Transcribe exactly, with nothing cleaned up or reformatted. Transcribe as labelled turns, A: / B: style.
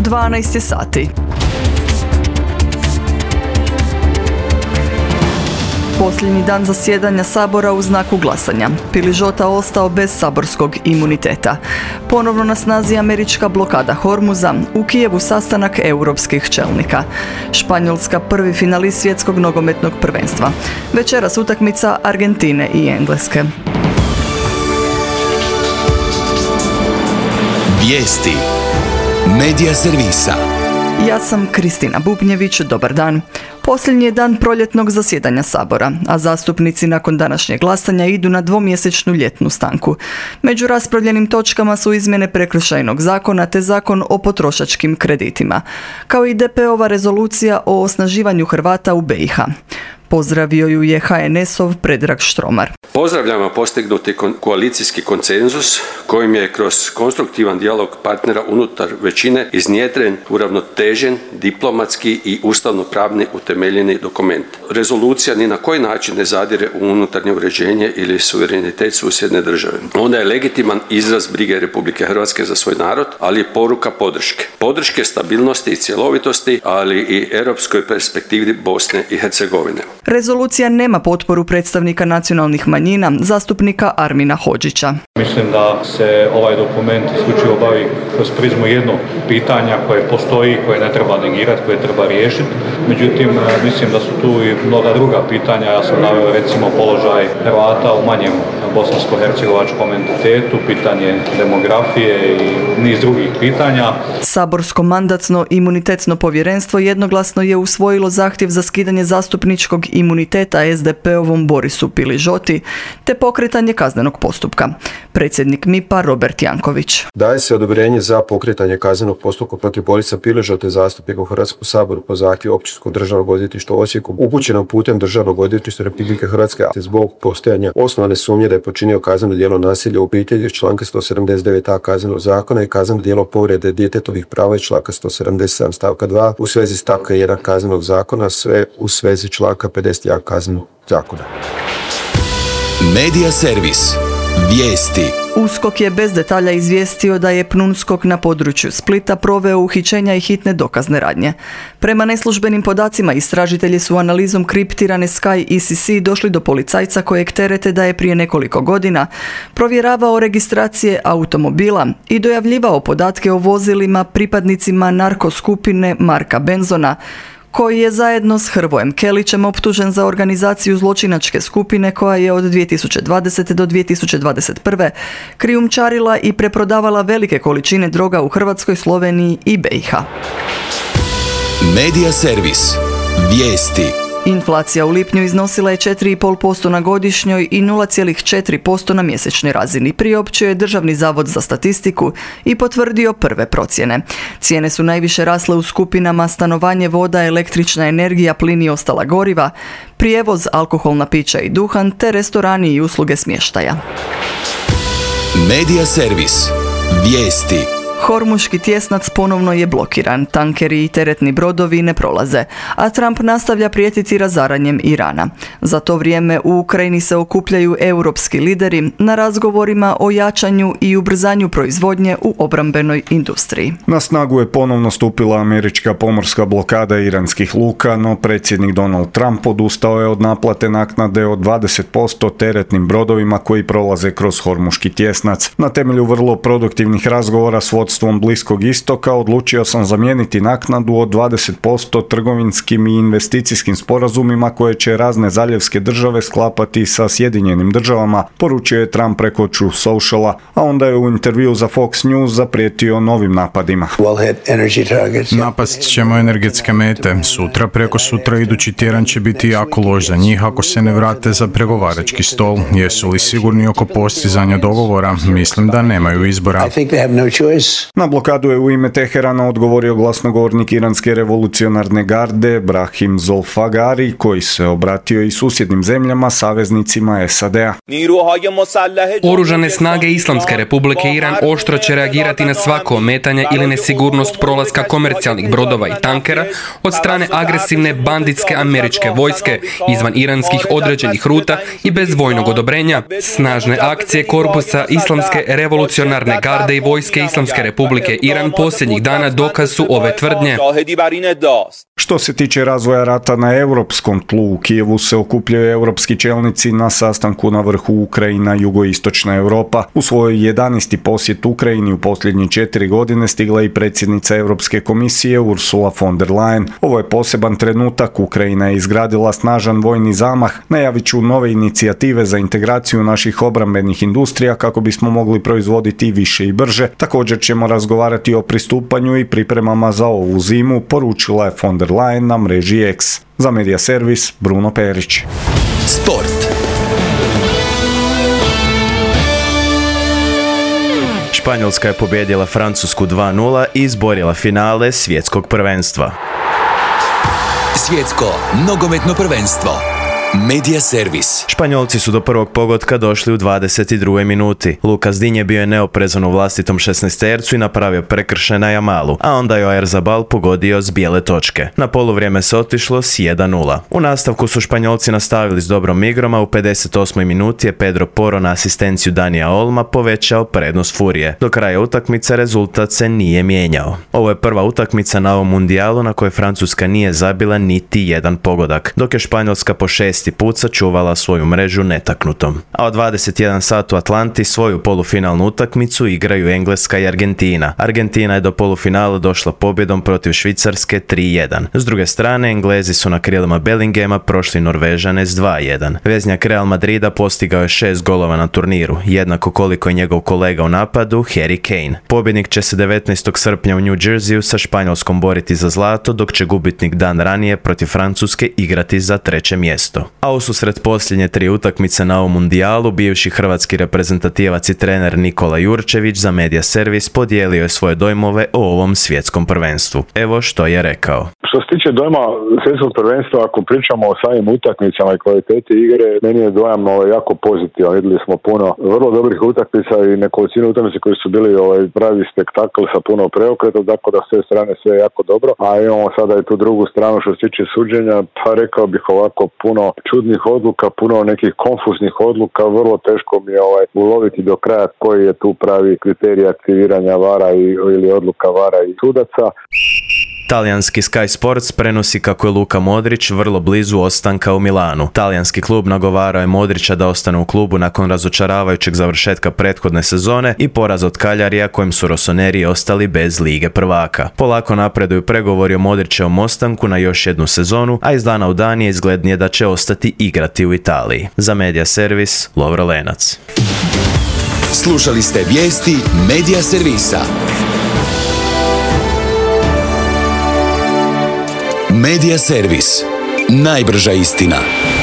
A: dvanaest je sati. Posljednji dan zasjedanja Sabora u znaku glasanja. Piližota ostao bez saborskog imuniteta. Ponovno na snazi američka blokada Hormuza, u Kijevu sastanak europskih čelnika. Španjolska prvi finalist svjetskog nogometnog prvenstva. Večeras utakmica Argentine i Engleske.
B: Vijesti Medija servisa.
A: Ja sam Kristina Bubnjević, dobar dan. Posljednji je dan proljetnog zasjedanja Sabora, a zastupnici nakon današnjeg glasanja idu na dvomjesečnu ljetnu stanku. Među raspravljenim točkama su izmjene prekršajnog zakona te zakon o potrošačkim kreditima, kao i D P-ova rezolucija o osnaživanju Hrvata u B i H. Pozdravio ju je H N S-ov Predrag Štromar.
C: Pozdravljamo postignuti koalicijski konsenzus kojim je kroz konstruktivan dijalog partnera unutar većine iznjedren uravnotežen, diplomatski i ustavno-pravni utemeljeni dokument. Rezolucija ni na koji način ne zadire u unutarnje uređenje ili suverenitet susjedne države. Ona je legitiman izraz brige Republike Hrvatske za svoj narod, ali je poruka podrške. Podrške stabilnosti i cjelovitosti, ali i europskoj perspektivi Bosne i Hercegovine.
A: Rezolucija nema potporu predstavnika nacionalnih manjina, zastupnika Armina Hodžića.
D: Mislim da se ovaj dokument isključivo bavi kroz prizmu jednog pitanja koje postoji, koje ne treba negirati, koje treba riješiti. Međutim, mislim da su tu i mnoga druga pitanja. Ja sam naveo recimo položaj Hrvata u manjem bosansko-hercegovačkom entitetu, pitanje demografije i niz drugih pitanja.
A: Saborsko mandatno-imunitetno povjerenstvo jednoglasno je usvojilo zahtjev za skidanje zastupničkog imuniteta S D P-ovom Borisu Piližoti te pokretanje kaznenog postupka. Predsjednik M I P-a Robert Janković.
E: Daje se odobrenje za pokretanje kaznenog postupka protiv Borisa Piližote, zastupnika u Hrvatskom saboru po zahtjevu Općinskog državnog odvjetništva u Osijeku, upućenom putem Državnog odvjetništva Republike Hrvatske zbog postojanja osnovane sumnje da je počinio kazneno djelo nasilja u obitelji iz članka sto sedamdeset devet a Kaznenog zakona i kazneno djelo povrede djetetovih prava iz članka sto sedamdeset sedam stavka dva u svezi stavka jedan Kaznenog zakona, sve u svezi članka pedeset jedan Kaznenog zakona.
B: Medija servis. Vijesti.
A: USKOK je bez detalja izvijestio da je PNUSKOK na području Splita proveo uhićenja i hitne dokazne radnje. Prema neslužbenim podacima, istražitelji su analizom kriptirane Sky E C C došli do policajca kojeg terete da je prije nekoliko godina provjeravao registracije automobila i dojavljivao podatke o vozilima pripadnicima narkoskupine Marka Benzona, koji je zajedno s Hrvojem Kelićem optužen za organizaciju zločinačke skupine koja je od dvije tisuće dvadesete do dvije tisuće dvadeset prve krijumčarila i preprodavala velike količine droga u Hrvatskoj, Sloveniji i B i H.
B: Medija servis. Vijesti.
A: Inflacija u lipnju iznosila je četiri zarez pet posto na godišnjoj i nula zarez četiri posto na mjesečnoj razini, priopćio je Državni zavod za statistiku i potvrdio prve procjene. Cijene su najviše rasle u skupinama stanovanje, voda, električna energija, plin i ostala goriva, prijevoz, alkoholna pića i duhan, te restorani i usluge smještaja.
B: Medija servis. Vijesti.
A: Hormuški tjesnac ponovno je blokiran, tankeri i teretni brodovi ne prolaze, a Trump nastavlja prijetiti razaranjem Irana. Za to vrijeme u Ukrajini se okupljaju europski lideri na razgovorima o jačanju i ubrzanju proizvodnje u obrambenoj industriji.
F: Na snagu je ponovno stupila američka pomorska blokada iranskih luka, no predsjednik Donald Trump odustao je od naplate naknade od dvadeset posto teretnim brodovima koji prolaze kroz Hormuški tjesnac. Na temelju vrlo produktivnih razgovora s vodstvom Bliskog istoka odlučio sam zamijeniti naknadu od dvadeset posto trgovinskim i investicijskim sporazumima koje će razne zaljevske države sklapati sa Sjedinjenim državama, poručio je Trump preko Truth Sociala, a onda je u intervju za Fox News zaprijetio novim napadima.
G: Napast ćemo energetske mete. Sutra, preko sutra, idući tjedan će biti jako loš za njih ako se ne vrate za pregovarački stol. Jesu li sigurni oko postizanja dogovora? Mislim da nemaju izbora.
F: Na blokadu je u ime Teherana odgovorio glasnogovornik iranske revolucionarne garde Brahim Zolfagari, koji se obratio i susjednim zemljama, saveznicima S A D-a.
H: Oružane snage Islamske republike Iran oštro će reagirati na svako ometanje ili nesigurnost prolaska komercijalnih brodova i tankera od strane agresivne banditske američke vojske izvan iranskih određenih ruta i bez vojnog odobrenja. Snažne akcije korpusa Islamske revolucionarne garde i vojske Islamske Republike Iran posljednjih dana dokaz su ove tvrdnje.
F: Što se tiče razvoja rata na europskom tlu, u Kijevu se okupljaju europski čelnici na sastanku na vrhu Ukrajina jugoistočna Europa. U svojoj jedanaesti posjet Ukrajini u posljednje četiri godine stigla i predsjednica Europske komisije Ursula von der Leyen. Ovo je poseban trenutak. Ukrajina je izgradila snažan vojni zamah. Najavit ću nove inicijative za integraciju naših obrambenih industrija kako bismo mogli proizvoditi više i brže. Također ćemo razgovarati o pristupanju i pripremama za ovu zimu, poručila je von der Leyen na mreži X. Za Media Servis, Bruno Perić.
B: Sport.
I: Španjolska je pobijedila Francusku dva nula i izborila finale svjetskog prvenstva.
B: Svjetsko nogometno prvenstvo. Media Servis.
I: Španjolci su do prvog pogotka došli u dvadeset drugoj minuti. Lucas Digne bio je neoprezan u vlastitom šesnaestercu i napravio prekršaj na Jamalu, a onda je Oyarzabal pogodio s bijele točke. Na poluvrijeme se otišlo s jedan nula. U nastavku su Španjolci nastavili s dobrom igrom, a u pedeset osmoj minuti je Pedro Porro na asistenciju Danija Olma povećao prednost Furije. Do kraja utakmice rezultat se nije mijenjao. Ovo je prva utakmica na ovom mundijalu na kojoj Francuska nije zabila niti jedan pogodak, dok je Španjolska po šest put sačuvala svoju mrežu netaknutom. A od dvadeset jedan sat u Atlanti svoju polufinalnu utakmicu igraju Engleska i Argentina. Argentina je do polufinala došla pobjedom protiv Švicarske tri jedan. S druge strane, Englezi su na krilima Bellinghama prošli Norvežane s dva jedan. Veznjak Real Madrida postigao je šest golova na turniru, jednako koliko je njegov kolega u napadu Harry Kane. Pobjednik će se devetnaestog srpnja u New Jerseyu sa Španjolskom boriti za zlato, dok će gubitnik dan ranije protiv Francuske igrati za treće mjesto. A ususret posljednje tri utakmice na ovom mundijalu, bivši hrvatski reprezentativac i trener Nikola Jurčević za Media Servis podijelio je svoje dojmove o ovom svjetskom prvenstvu. Evo što je rekao.
J: Što se tiče dojma svjetskog prvenstva, ako pričamo o samim utakmicama i kvaliteti igre, meni je dojam ovaj, jako pozitivan. Vidjeli smo puno vrlo dobrih utakmica i nekolicinu utakmica koji su bili ovaj, pravi spektakl sa puno preokreta, dakle da s te strane sve je jako dobro. A imamo sada i tu drugu stranu što se tiče suđenja, pa rekao bih ovako puno čudnih odluka, puno nekih konfuznih odluka, vrlo teško mi je ovaj, uloviti do kraja koji je tu pravi kriterij aktiviranja vara i, ili odluka vara i sudaca.
I: Talijanski Sky Sports prenosi kako je Luka Modrić vrlo blizu ostanka u Milanu. Talijanski klub nagovarao je Modrića da ostane u klubu nakon razočaravajućeg završetka prethodne sezone i poraza od Kaljarija kojim su Rossoneri ostali bez Lige prvaka. Polako napreduju pregovori o Modrićevom ostanku na još jednu sezonu, a iz dana u dan je izglednije da će ostati igrati u Italiji. Za Media Servis, Lovro Lenac.
B: Slušali ste vijesti Media Servisa. Media Servis. Najbrža istina.